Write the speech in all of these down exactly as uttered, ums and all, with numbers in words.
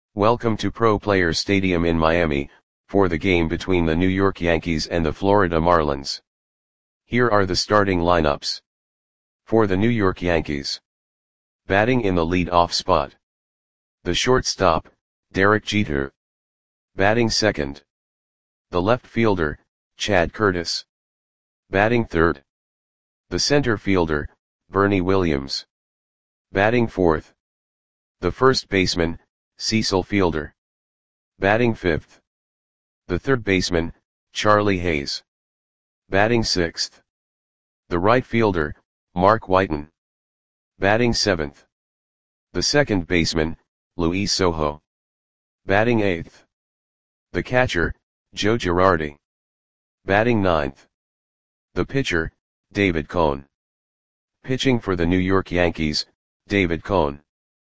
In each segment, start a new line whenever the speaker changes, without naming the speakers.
Welcome to Pro Players Stadium in Miami, for the game between the New York Yankees and the Florida Marlins. Here are the starting lineups. For the New York Yankees. Batting in the lead-off spot. The shortstop, Derek Jeter. Batting second. The left fielder, Chad Curtis. Batting third. The center fielder, Bernie Williams. Batting fourth. The first baseman, Cecil Fielder. Batting fifth. The third baseman, Charlie Hayes. Batting sixth. The right fielder, Mark Whiten. Batting seventh. The second baseman, Luis Sojo. Batting eighth. The catcher, Joe Girardi. Batting ninth. The pitcher, David Cone. Pitching for the New York Yankees, David Cone.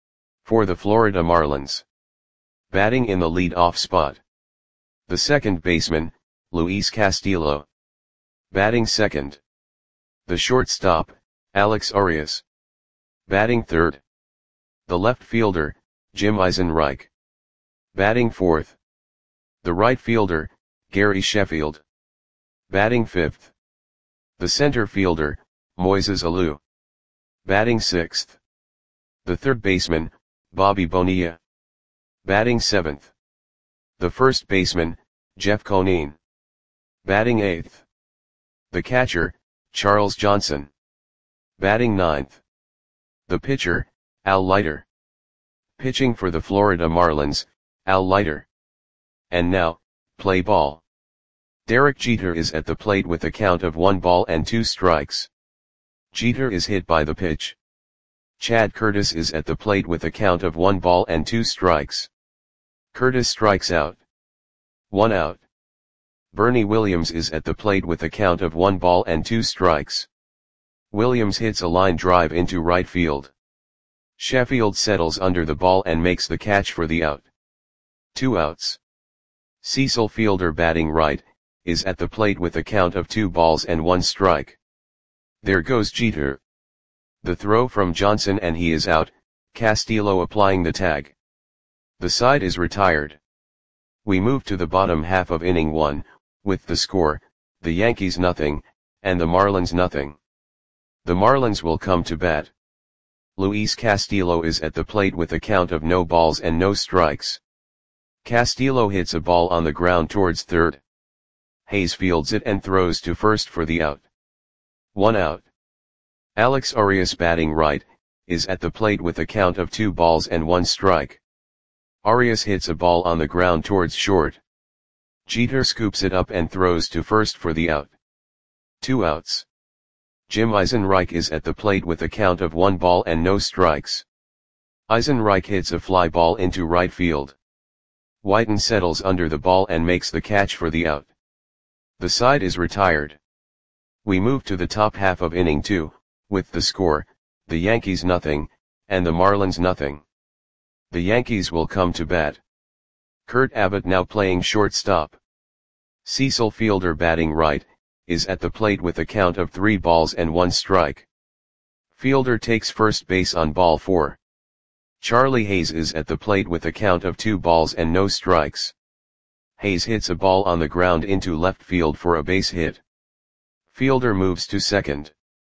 For the Florida Marlins. Batting in the lead-off spot. The second baseman, Luis Castillo. Batting second. The shortstop, Alex Arias. Batting third. The left fielder, Jim Eisenreich. Batting fourth. The right fielder, Gary Sheffield. Batting fifth. The center fielder, Moises Alou. Batting sixth. The third baseman, Bobby Bonilla. Batting seventh. The first baseman, Jeff Conine. Batting eighth. The catcher, Charles Johnson. Batting ninth. The pitcher, Al Leiter. Pitching for the Florida Marlins, Al Leiter. And now, play ball. Derek Jeter is at the plate with a count of one ball and two strikes. Jeter is hit by the pitch. Chad Curtis is at the plate with a count of one ball and two strikes. Curtis strikes out. One out. Bernie Williams is at the plate with a count of one ball and two strikes. Williams hits a line drive into right field. Sheffield settles under the ball and makes the catch for the out. Two outs. Cecil Fielder, batting right, is at the plate with a count of two balls and one strike. There goes Jeter. The throw from Johnson and he is out, Castillo applying the tag. The side is retired. We move to the bottom half of inning one, with the score, the Yankees nothing, and the Marlins nothing. The Marlins will come to bat. Luis Castillo is at the plate with a count of no balls and no strikes. Castillo hits a ball on the ground towards third. Hayes fields it and throws to first for the out. One out. Alex Arias, batting right, is at the plate with a count of two balls and one strike. Arias hits a ball on the ground towards short. Jeter scoops it up and throws to first for the out. Two outs. Jim Eisenreich is at the plate with a count of one ball and no strikes. Eisenreich hits a fly ball into right field. Whiten settles under the ball and makes the catch for the out. The side is retired. We move to the top half of inning two, with the score, the Yankees nothing, and the Marlins nothing. The Yankees will come to bat. Kurt Abbott now playing shortstop. Cecil Fielder, batting right, is at the plate with a count of three balls and one strike. Fielder takes first base on ball four. Charlie Hayes is at the plate with a count of two balls and no strikes. Hayes hits a ball on the ground into left field for a base hit. Fielder moves to second.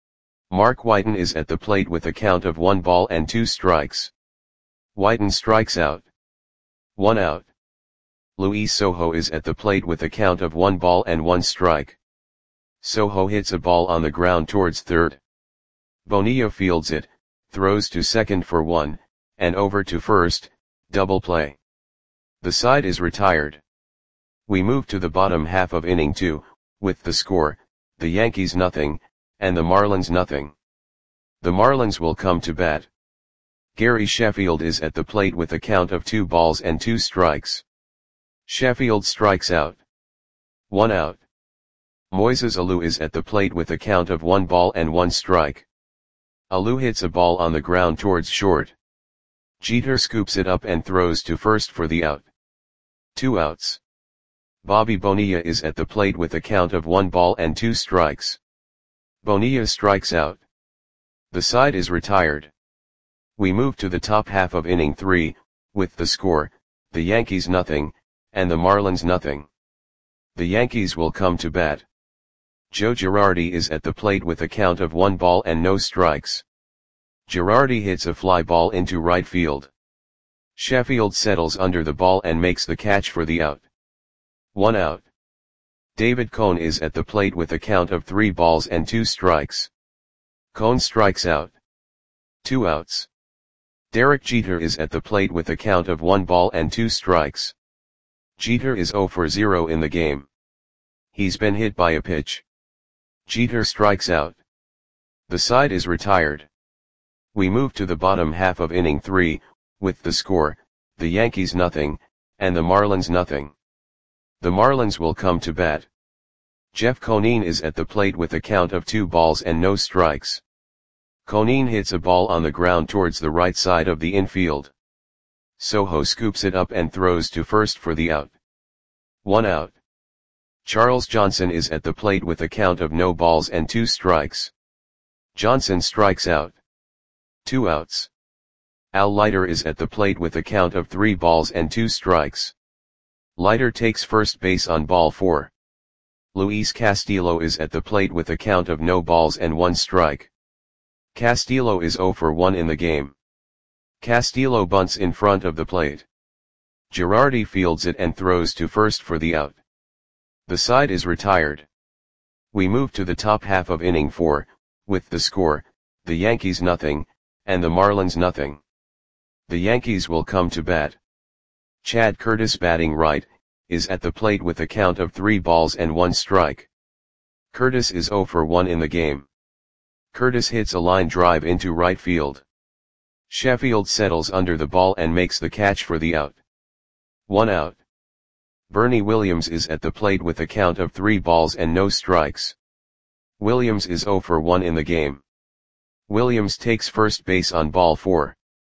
Mark Whiten is at the plate with a count of one ball and two strikes. Whiten strikes out. One out. Luis Sojo is at the plate with a count of one ball and one strike. Sojo hits a ball on the ground towards third. Bonilla fields it, throws to second for one, and over to first, double play. The side is retired. We move to the bottom half of inning two, with the score, the Yankees nothing, and the Marlins nothing. The Marlins will come to bat. Gary Sheffield is at the plate with a count of two balls and two strikes. Sheffield strikes out. One out. Moises Alou is at the plate with a count of one ball and one strike. Alou hits a ball on the ground towards short. Jeter scoops it up and throws to first for the out. Two outs. Bobby Bonilla is at the plate with a count of one ball and two strikes. Bonilla strikes out. The side is retired. We move to the top half of inning three, with the score, the Yankees nothing, and the Marlins nothing. The Yankees will come to bat. Joe Girardi is at the plate with a count of one ball and no strikes. Girardi hits a fly ball into right field. Sheffield settles under the ball and makes the catch for the out. One out. David Cone is at the plate with a count of three balls and two strikes. Cone strikes out. Two outs. Derek Jeter is at the plate with a count of one ball and two strikes. Jeter is zero for zero in the game. He's been hit by a pitch. Jeter strikes out. The side is retired. We move to the bottom half of inning three, with the score, the Yankees nothing, and the Marlins nothing. The Marlins will come to bat. Jeff Conine is at the plate with a count of two balls and no strikes. Conine hits a ball on the ground towards the right side of the infield. Soho scoops it up and throws to first for the out. One out. Charles Johnson is at the plate with a count of no balls and two strikes. Johnson strikes out. Two outs. Al Leiter is at the plate with a count of three balls and two strikes. Leiter takes first base on ball four. Luis Castillo is at the plate with a count of no balls and one strike. Castillo is zero for one in the game. Castillo bunts in front of the plate. Girardi fields it and throws to first for the out. The side is retired. We move to the top half of inning four, with the score, the Yankees nothing, and the Marlins nothing. The Yankees will come to bat. Chad Curtis, batting right, is at the plate with a count of three balls and one strike. Curtis is zero for one in the game. Curtis hits a line drive into right field. Sheffield settles under the ball and makes the catch for the out. One out. Bernie Williams is at the plate with a count of three balls and no strikes. Williams is zero for one in the game. Williams takes first base on ball four.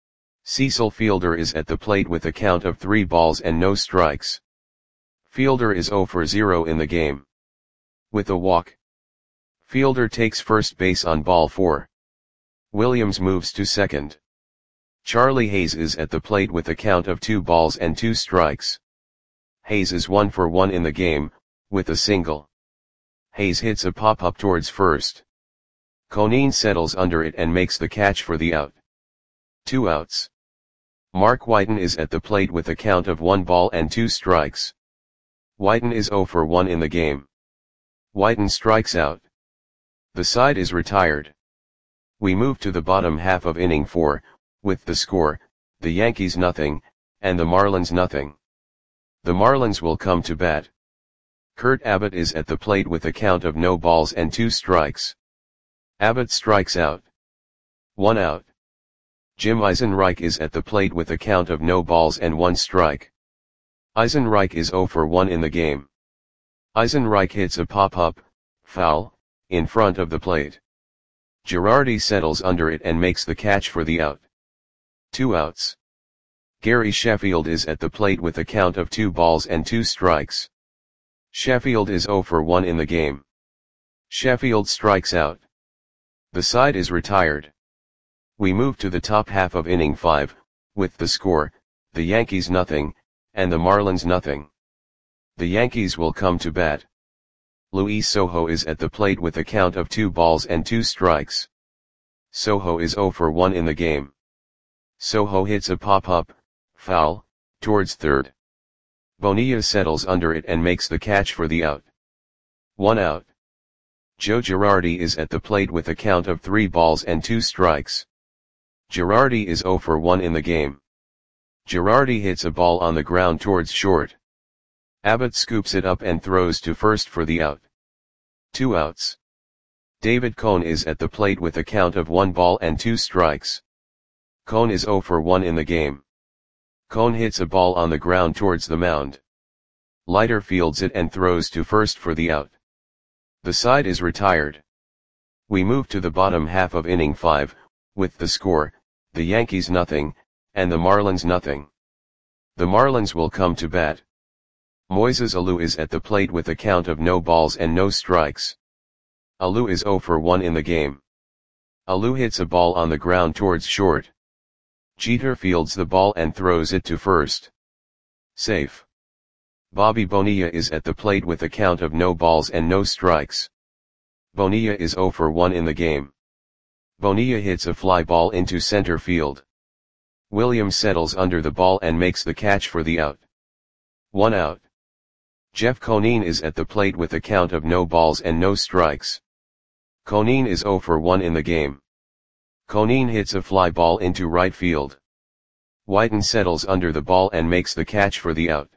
Cecil Fielder is at the plate with a count of three balls and no strikes. Fielder is zero for zero in the game. With a walk. Fielder takes first base on ball four. Williams moves to second. Charlie Hayes is at the plate with a count of two balls and two strikes. Hayes is one for one in the game, with a single. Hayes hits a pop-up towards first. Conine settles under it and makes the catch for the out. Two outs. Mark Whiten is at the plate with a count of one ball and two strikes. Whiten is zero for one in the game. Whiten strikes out. The side is retired. We move to the bottom half of inning four, with the score, the Yankees nothing, and the Marlins nothing. The Marlins will come to bat. Kurt Abbott is at the plate with a count of no balls and two strikes. Abbott strikes out. One out. Jim Eisenreich is at the plate with a count of no balls and one strike. Eisenreich is zero for one in the game. Eisenreich hits a pop-up, foul, in front of the plate. Girardi settles under it and makes the catch for the out. Two outs. Gary Sheffield is at the plate with a count of two balls and two strikes. Sheffield is zero for one in the game. Sheffield strikes out. The side is retired. We move to the top half of inning five, with the score, the Yankees nothing, and the Marlins nothing. The Yankees will come to bat. Luis Soho is at the plate with a count of two balls and two strikes. Soho is zero for one in the game. Soho hits a pop-up, foul, towards third. Bonilla settles under it and makes the catch for the out. One out. Joe Girardi is at the plate with a count of three balls and two strikes. Girardi is zero for one in the game. Girardi hits a ball on the ground towards short. Abbott scoops it up and throws to first for the out. Two outs. David Cone is at the plate with a count of one ball and two strikes. Cone is zero for one in the game. Cone hits a ball on the ground towards the mound. Leiter fields it and throws to first for the out. The side is retired. We move to the bottom half of inning five, with the score, the Yankees nothing, and the Marlins nothing. The Marlins will come to bat. Moises Alou is at the plate with a count of no balls and no strikes. Alou is zero for one in the game. Alou hits a ball on the ground towards short. Jeter fields the ball and throws it to first. Safe. Bobby Bonilla is at the plate with a count of no balls and no strikes. Bonilla is zero for one in the game. Bonilla hits a fly ball into center field. Williams settles under the ball and makes the catch for the out. One out. Jeff Conine is at the plate with a count of no balls and no strikes. Conine is zero for one in the game. Conine hits a fly ball into right field. Whiten settles under the ball and makes the catch for the out.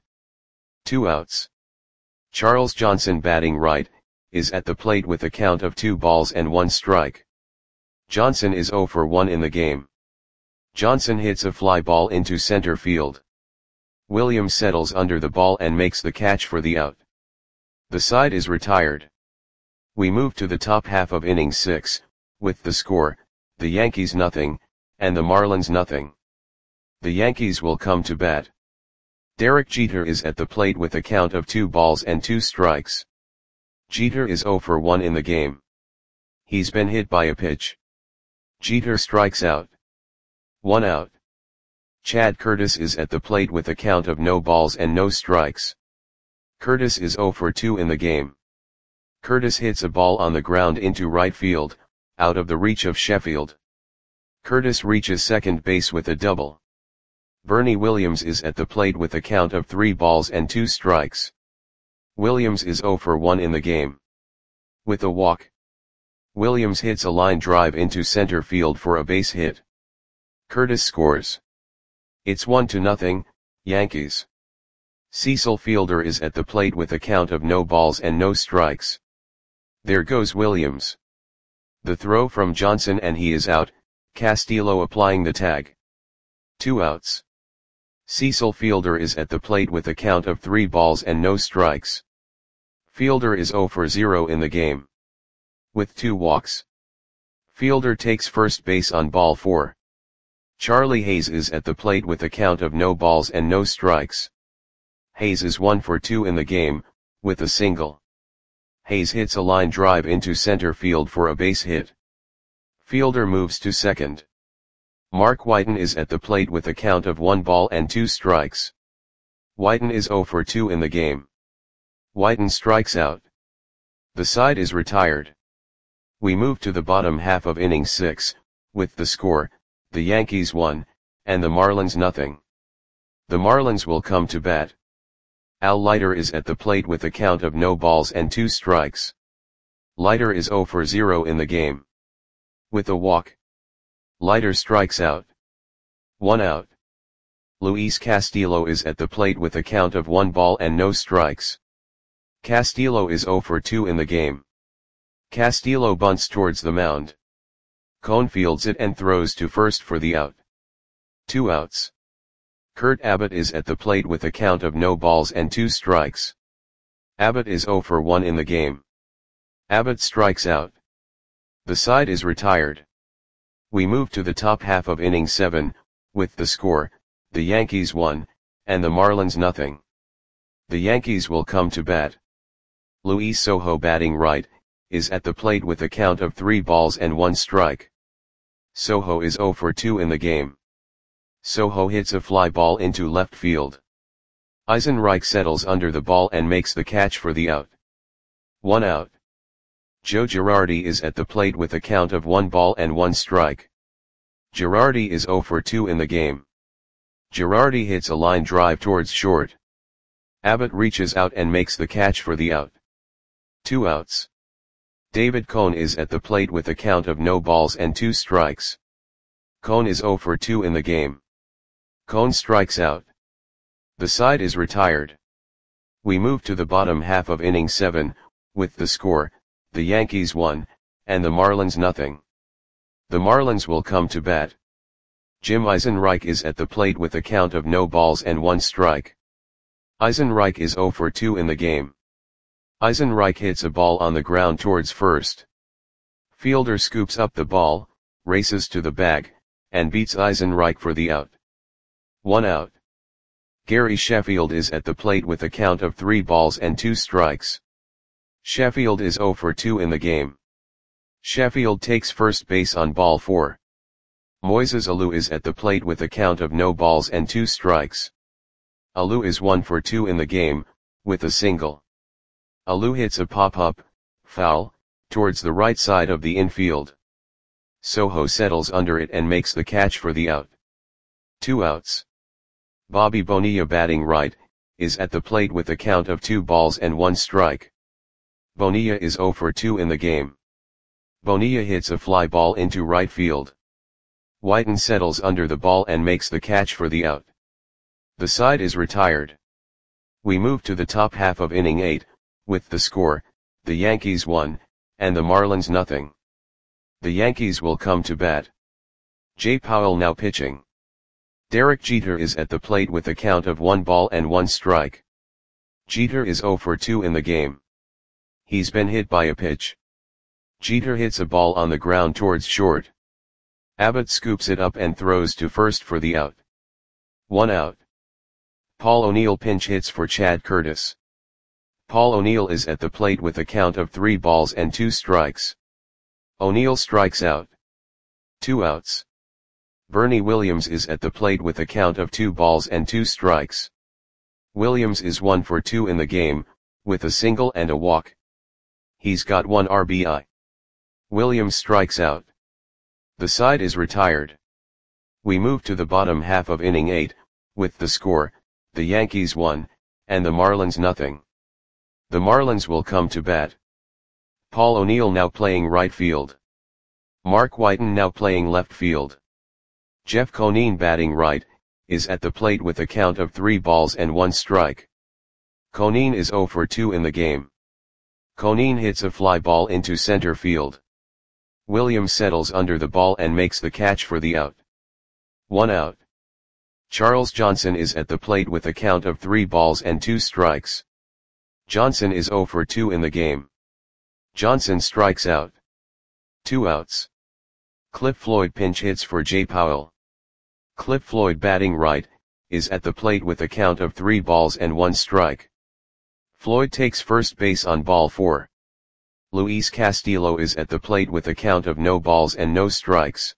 Two outs. Charles Johnson, batting right, is at the plate with a count of two balls and one strike. Johnson is zero for one in the game. Johnson hits a fly ball into center field. Williams settles under the ball and makes the catch for the out. The side is retired. We move to the top half of inning six, with the score, the Yankees nothing, and the Marlins nothing. The Yankees will come to bat. Derek Jeter is at the plate with a count of two balls and two strikes. Jeter is zero for one in the game. He's been hit by a pitch. Jeter strikes out. One out. Chad Curtis is at the plate with a count of no balls and no strikes. Curtis is zero for two in the game. Curtis hits a ball on the ground into right field, out of the reach of Sheffield. Curtis reaches second base with a double. Bernie Williams is at the plate with a count of three balls and two strikes. Williams is zero for one in the game. With a walk. Williams hits a line drive into center field for a base hit. Curtis scores. It's one to nothing, Yankees. Cecil Fielder is at the plate with a count of no balls and no strikes. There goes Williams. The throw from Johnson and he is out, Castillo applying the tag. Two outs. Cecil Fielder is at the plate with a count of three balls and no strikes. Fielder is zero for zero in the game. With two walks. Fielder takes first base on ball four. Charlie Hayes is at the plate with a count of no balls and no strikes. Hayes is one for two in the game, with a single. Hayes hits a line drive into center field for a base hit. Fielder moves to second. Mark Whiten is at the plate with a count of one ball and two strikes. Whiten is zero for two in the game. Whiten strikes out. The side is retired. We move to the bottom half of inning six, with the score, the Yankees one, and the Marlins nothing. The Marlins will come to bat. Al Leiter is at the plate with a count of no balls and two strikes. Leiter is zero for zero in the game. With a walk. Leiter strikes out. One out. Luis Castillo is at the plate with a count of one ball and no strikes. Castillo is zero for two in the game. Castillo bunts towards the mound. Cone fields it and throws to first for the out. Two outs. Kurt Abbott is at the plate with a count of no balls and two strikes. Abbott is zero for one in the game. Abbott strikes out. The side is retired. We move to the top half of inning seven, with the score, the Yankees one, and the Marlins nothing. The Yankees will come to bat. Luis Sojo, batting right, is at the plate with a count of three balls and one strike. Sojo is zero for two in the game. Sojo hits a fly ball into left field. Eisenreich settles under the ball and makes the catch for the out. One out. Joe Girardi is at the plate with a count of one ball and one strike. Girardi is zero for two in the game. Girardi hits a line drive towards short. Abbott reaches out and makes the catch for the out. Two outs. David Cone is at the plate with a count of no balls and two strikes. Cone is zero for two in the game. Cone strikes out. The side is retired. We move to the bottom half of inning seven, with the score, the Yankees one, and the Marlins nothing. The Marlins will come to bat. Jim Eisenreich is at the plate with a count of no balls and one strike. Eisenreich is zero for two in the game. Eisenreich hits a ball on the ground towards first. Fielder scoops up the ball, races to the bag, and beats Eisenreich for the out. One out. Gary Sheffield is at the plate with a count of three balls and two strikes. Sheffield is zero for two in the game. Sheffield takes first base on ball four. Moises Alou is at the plate with a count of no balls and two strikes. Alou is one for two in the game, with a single. Alou hits a pop-up, foul, towards the right side of the infield. Soho settles under it and makes the catch for the out. Two outs. Bobby Bonilla, batting right, is at the plate with a count of two balls and one strike. Bonilla is zero for two in the game. Bonilla hits a fly ball into right field. Whiten settles under the ball and makes the catch for the out. The side is retired. We move to the top half of inning eight, with the score, the Yankees one, and the Marlins nothing. The Yankees will come to bat. Jay Powell now pitching. Derek Jeter is at the plate with a count of one ball and one strike. Jeter is zero for two in the game. He's been hit by a pitch. Jeter hits a ball on the ground towards short. Abbott scoops it up and throws to first for the out. One out. Paul O'Neill pinch hits for Chad Curtis. Paul O'Neill is at the plate with a count of three balls and two strikes. O'Neill strikes out. Two outs. Bernie Williams is at the plate with a count of two balls and two strikes. Williams is one for two in the game, with a single and a walk. He's got one R B I. Williams strikes out. The side is retired. We move to the bottom half of inning eight, with the score, the Yankees one, and the Marlins nothing. The Marlins will come to bat. Paul O'Neill now playing right field. Mark Whiten now playing left field. Jeff Conine, batting right, is at the plate with a count of three balls and one strike. Conine is zero for two in the game. Conine hits a fly ball into center field. Williams settles under the ball and makes the catch for the out. One out. Charles Johnson is at the plate with a count of three balls and two strikes. Johnson is zero for two in the game. Johnson strikes out. Two outs. Cliff Floyd pinch hits for Jay Powell. Cliff Floyd, batting right, is at the plate with a count of three balls and one strike. Floyd takes first base on ball four. Luis Castillo is at the plate with a count of no balls and no strikes.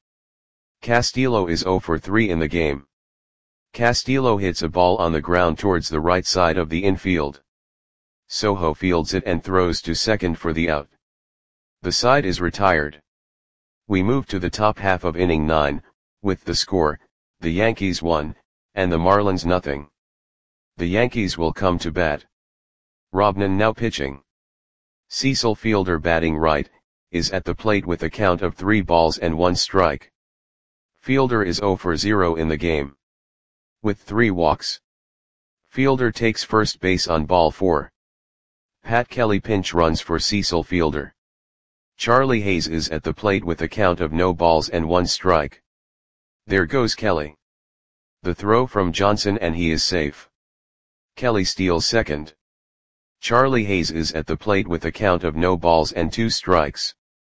Castillo is zero for three in the game. Castillo hits a ball on the ground towards the right side of the infield. Soho fields it and throws to second for the out. The side is retired. We move to the top half of inning nine, with the score, the Yankees one, and the Marlins nothing. The Yankees will come to bat. Robnan now pitching. Cecil Fielder, batting right, is at the plate with a count of three balls and one strike. Fielder is zero for zero in the game. With three walks. Fielder takes first base on ball four. Pat Kelly pinch runs for Cecil Fielder. Charlie Hayes is at the plate with a count of no balls and one strike. There goes Kelly. The throw from Johnson and he is safe. Kelly steals second. Charlie Hayes is at the plate with a count of no balls and two strikes.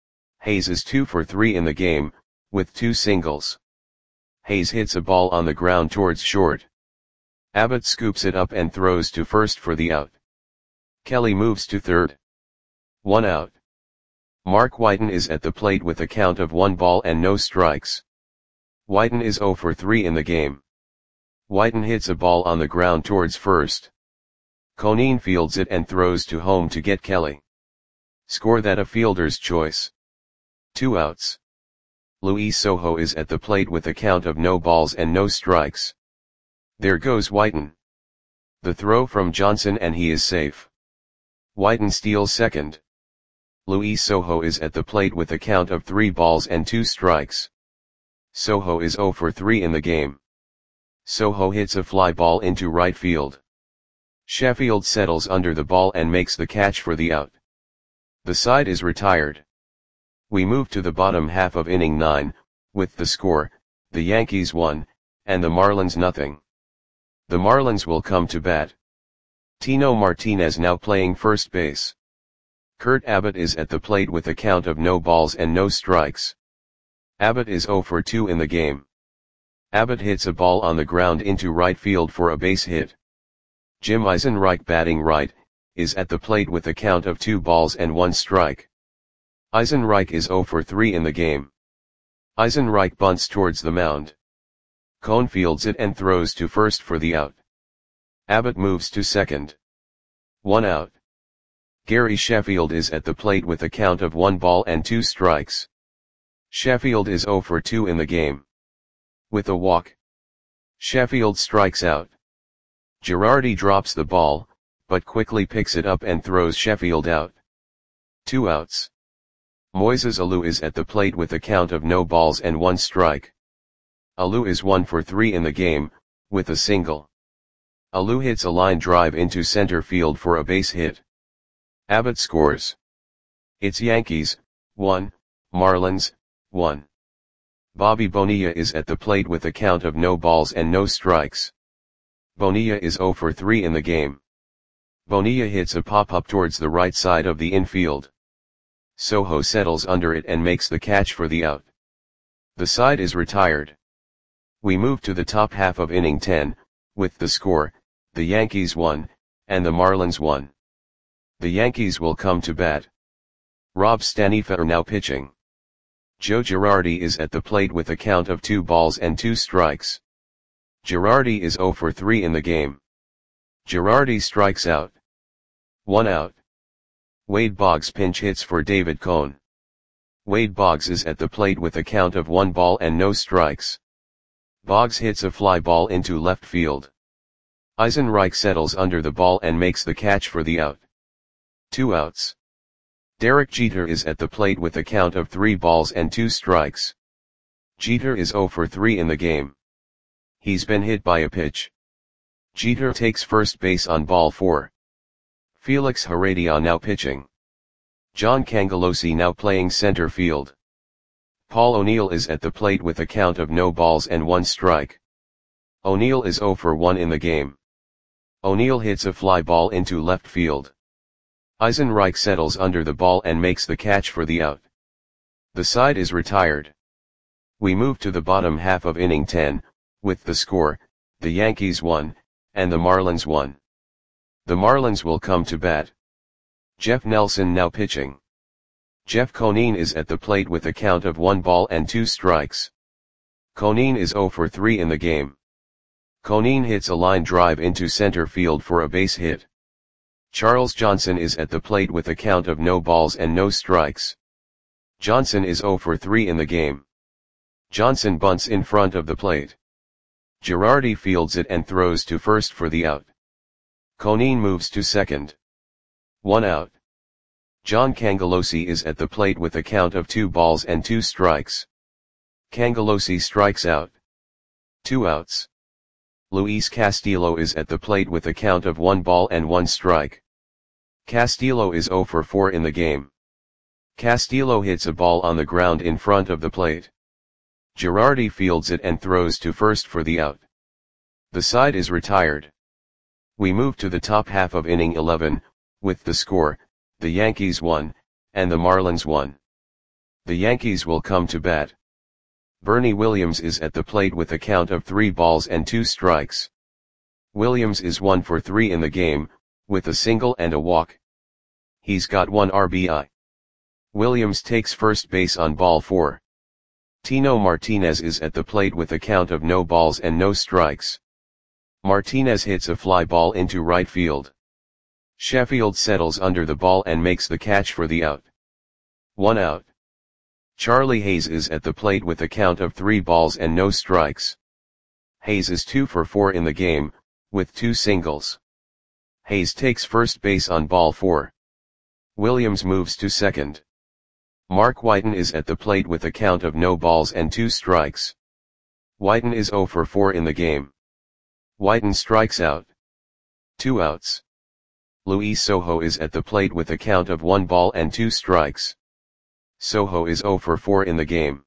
Hayes is two for three in the game, with two singles. Hayes hits a ball on the ground towards short. Abbott scoops it up and throws to first for the out. Kelly moves to third. One out. Mark Whiten is at the plate with a count of one ball and no strikes. Whiten is zero for three in the game. Whiten hits a ball on the ground towards first. Conine fields it and throws to home to get Kelly. Score that a fielder's choice. Two outs. Luis Soho is at the plate with a count of no balls and no strikes. There goes Whiten. The throw from Johnson and he is safe. Whiten steals second. Luis Soho is at the plate with a count of three balls and two strikes. Soho is zero for three in the game. Soho hits a fly ball into right field. Sheffield settles under the ball and makes the catch for the out. The side is retired. We move to the bottom half of inning nine, with the score, the Yankees one, and the Marlins nothing. The Marlins will come to bat. Tino Martinez now playing first base. Kurt Abbott is at the plate with a count of no balls and no strikes. Abbott is zero for two in the game. Abbott hits a ball on the ground into right field for a base hit. Jim Eisenreich, batting right, is at the plate with a count of two balls and one strike. Eisenreich is zero for three in the game. Eisenreich bunts towards the mound. Cone fields it and throws to first for the out. Abbott moves to second. One out. Gary Sheffield is at the plate with a count of one ball and two strikes. Sheffield is zero for two in the game. With a walk, Sheffield strikes out. Girardi drops the ball, but quickly picks it up and throws Sheffield out. Two outs. Moises Alou is at the plate with a count of no balls and one strike. Alou is one for three in the game, with a single. Alou hits a line drive into center field for a base hit. Abbott scores. It's Yankees, one, Marlins, one. Bobby Bonilla is at the plate with a count of no balls and no strikes. Bonilla is zero for three in the game. Bonilla hits a pop-up towards the right side of the infield. Sojo settles under it and makes the catch for the out. The side is retired. We move to the top half of inning ten, with the score, the Yankees won, and the Marlins won. The Yankees will come to bat. Rob Stanifa are now pitching. Joe Girardi is at the plate with a count of two balls and two strikes. Girardi is zero for three in the game. Girardi strikes out. One out. Wade Boggs pinch hits for David Cone. Wade Boggs is at the plate with a count of one ball and no strikes. Boggs hits a fly ball into left field. Eisenreich settles under the ball and makes the catch for the out. Two outs. Derek Jeter is at the plate with a count of three balls and two strikes. Jeter is zero for three in the game. He's been hit by a pitch. Jeter takes first base on ball four. Felix Heredia now pitching. John Cangelosi now playing center field. Paul O'Neill is at the plate with a count of no balls and one strike. O'Neill is zero for one in the game. O'Neill hits a fly ball into left field. Eisenreich settles under the ball and makes the catch for the out. The side is retired. We move to the bottom half of inning ten, with the score, the Yankees won, and the Marlins won. The Marlins will come to bat. Jeff Nelson now pitching. Jeff Conine is at the plate with a count of one ball and two strikes. Conine is zero for three in the game. Conine hits a line drive into center field for a base hit. Charles Johnson is at the plate with a count of no balls and no strikes. Johnson is zero for three in the game. Johnson bunts in front of the plate. Girardi fields it and throws to first for the out. Conine moves to second. One out. John Cangelosi is at the plate with a count of two balls and two strikes. Cangelosi strikes out. Two outs. Luis Castillo is at the plate with a count of one ball and one strike. Castillo is zero for four in the game. Castillo hits a ball on the ground in front of the plate. Girardi fields it and throws to first for the out. The side is retired. We move to the top half of inning eleven, with the score, the Yankees won, and the Marlins won. The Yankees will come to bat. Bernie Williams is at the plate with a count of three balls and two strikes. Williams is one for three in the game, with a single and a walk. He's got one R B I. Williams takes first base on ball four. Tino Martinez is at the plate with a count of no balls and no strikes. Martinez hits a fly ball into right field. Sheffield settles under the ball and makes the catch for the out. One out. Charlie Hayes is at the plate with a count of three balls and no strikes. Hayes is two for four in the game, with two singles. Hayes takes first base on ball four. Williams moves to second. Mark Whiten is at the plate with a count of no balls and two strikes. Whiten is zero for four in the game. Whiten strikes out. Two outs. Luis Sojo is at the plate with a count of one ball and two strikes. Sojo is zero for four in the game.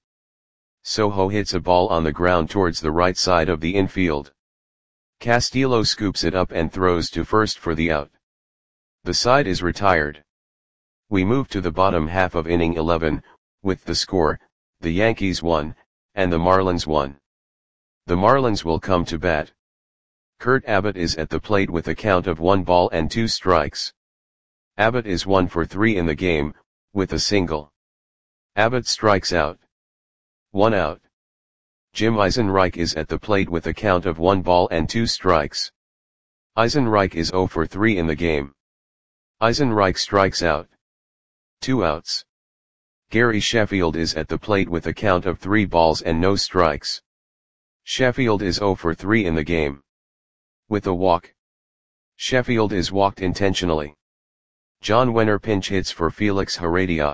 Sojo hits a ball on the ground towards the right side of the infield. Castillo scoops it up and throws to first for the out. The side is retired. We move to the bottom half of inning eleven, with the score, the Yankees won, and the Marlins won. The Marlins will come to bat. Kurt Abbott is at the plate with a count of one ball and two strikes. Abbott is one for three in the game, with a single. Abbott strikes out. One out. Jim Eisenreich is at the plate with a count of one ball and two strikes. Eisenreich is zero for three in the game. Eisenreich strikes out. Two outs. Gary Sheffield is at the plate with a count of three balls and no strikes. Sheffield is zero for three in the game. With a walk. Sheffield is walked intentionally. John Wenner pinch hits for Felix Heredia.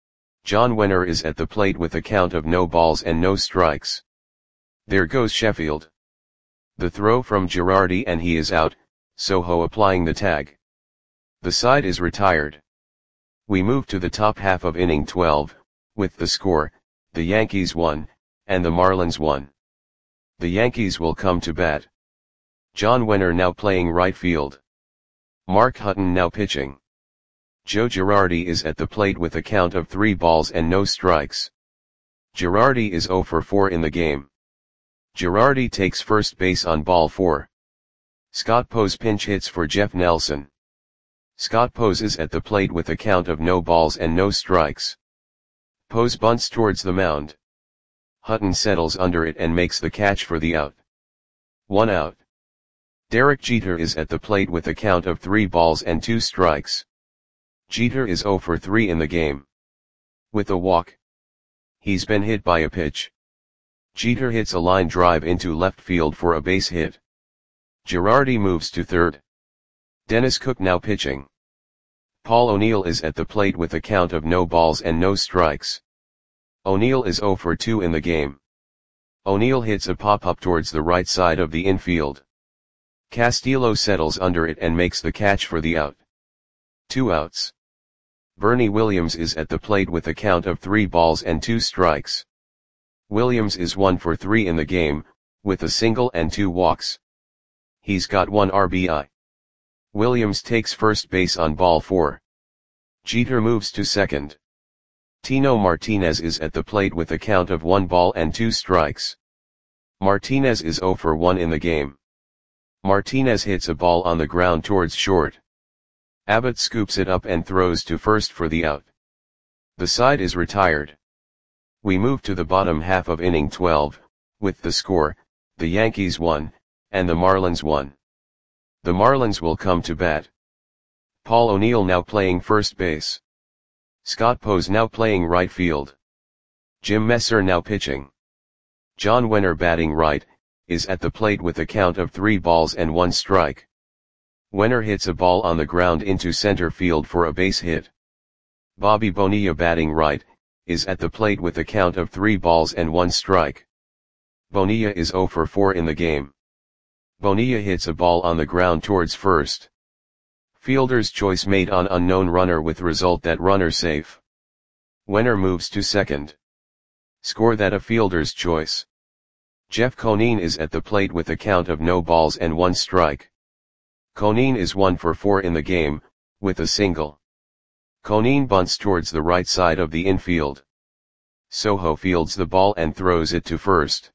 John Wenner is at the plate with a count of no balls and no strikes. There goes Sheffield. The throw from Girardi and he is out, Soho applying the tag. The side is retired. We move to the top half of inning twelve, with the score, the Yankees won, and the Marlins won. The Yankees will come to bat. John Wenner now playing right field. Mark Hutton now pitching. Joe Girardi is at the plate with a count of three balls and no strikes. Girardi is zero for four in the game. Girardi takes first base on ball four. Scott Pose pinch hits for Jeff Nelson. Scott Pose is at the plate with a count of no balls and no strikes. Pose bunts towards the mound. Hutton settles under it and makes the catch for the out. One out. Derek Jeter is at the plate with a count of three balls and two strikes. Jeter is zero for three in the game. With a walk. He's been hit by a pitch. Jeter hits a line drive into left field for a base hit. Girardi moves to third. Dennis Cook now pitching. Paul O'Neill is at the plate with a count of no balls and no strikes. O'Neill is zero for two in the game. O'Neill hits a pop-up towards the right side of the infield. Castillo settles under it and makes the catch for the out. Two outs. Bernie Williams is at the plate with a count of three balls and two strikes. Williams is one for three in the game, with a single and two walks. He's got one R B I. Williams takes first base on ball four. Jeter moves to second. Tino Martinez is at the plate with a count of one ball and two strikes. Martinez is zero for one in the game. Martinez hits a ball on the ground towards short. Abbott scoops it up and throws to first for the out. The side is retired. We move to the bottom half of inning twelve, with the score, the Yankees won, and the Marlins won. The Marlins will come to bat. Paul O'Neill now playing first base. Scott Pose now playing right field. Jim Messer now pitching. John Wenner batting right, is at the plate with a count of three balls and one strike. Wenner hits a ball on the ground into center field for a base hit. Bobby Bonilla batting right, is at the plate with a count of three balls and one strike. Bonilla is zero for four in the game. Bonilla hits a ball on the ground towards first. Fielder's choice made on unknown runner with result that runner safe. Wenner moves to second. Score that a fielder's choice. Jeff Conine is at the plate with a count of no balls and one strike. Conine is one for four in the game, with a single. Conine bunts towards the right side of the infield. Soho fields the ball and throws it to first.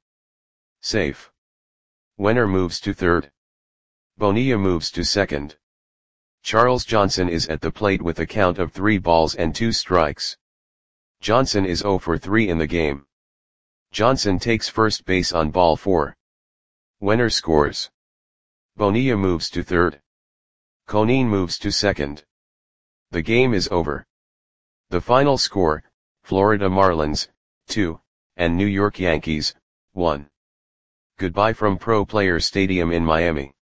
Safe. Wenner moves to third. Bonilla moves to second. Charles Johnson is at the plate with a count of three balls and two strikes. Johnson is zero for three in the game. Johnson takes first base on ball four. Wenner scores. Bonilla moves to third. Conine moves to second. The game is over. The final score, Florida Marlins, two, and New York Yankees, one. Goodbye from Pro Players Stadium in Miami.